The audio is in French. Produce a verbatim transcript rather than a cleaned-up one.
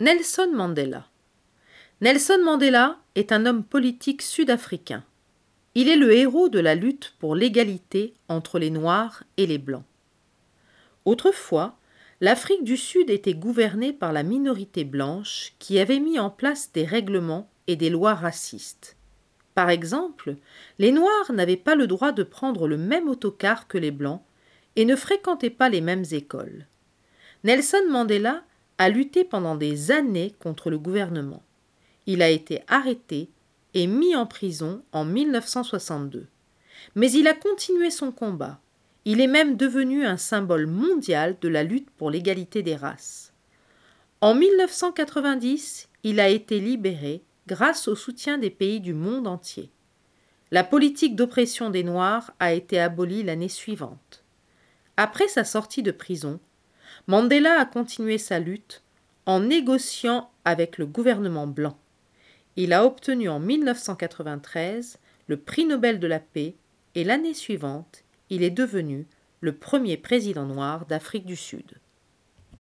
Nelson Mandela. Nelson Mandela est un homme politique sud-africain. Il est le héros de la lutte pour l'égalité entre les Noirs et les Blancs. Autrefois, l'Afrique du Sud était gouvernée par la minorité blanche qui avait mis en place des règlements et des lois racistes. Par exemple, les Noirs n'avaient pas le droit de prendre le même autocar que les Blancs et ne fréquentaient pas les mêmes écoles. Nelson Mandela a lutté pendant des années contre le gouvernement. Il a été arrêté et mis en prison en mille neuf cent soixante-deux. Mais il a continué son combat. Il est même devenu un symbole mondial de la lutte pour l'égalité des races. En mille neuf cent quatre-vingt-dix, il a été libéré grâce au soutien des pays du monde entier. La politique d'oppression des Noirs a été abolie l'année suivante. Après sa sortie de prison, Mandela a continué sa lutte en négociant avec le gouvernement blanc. Il a obtenu en mille neuf cent quatre-vingt-treize le prix Nobel de la paix et l'année suivante, il est devenu le premier président noir d'Afrique du Sud.